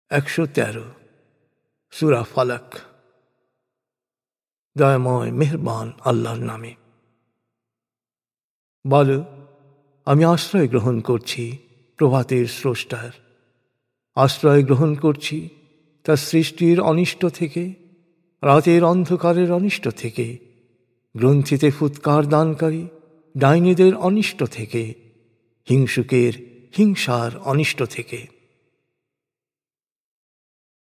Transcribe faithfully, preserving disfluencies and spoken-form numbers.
একশো তেরো সূরা ফালাক। দয়াময় মেহেরবান আল্লাহর নামে। বল, আমি আশ্রয় গ্রহণ করছি প্রভাতের স্রষ্টার, আশ্রয় গ্রহণ করছি তার সৃষ্টির অনিষ্ট থেকে, রাতের অন্ধকারের অনিষ্ট থেকে, গ্রন্থিতে ফুৎকার দানকারী ডাইনীদের অনিষ্ট থেকে, হিংসুকের হিংসার অনিষ্ট থেকে।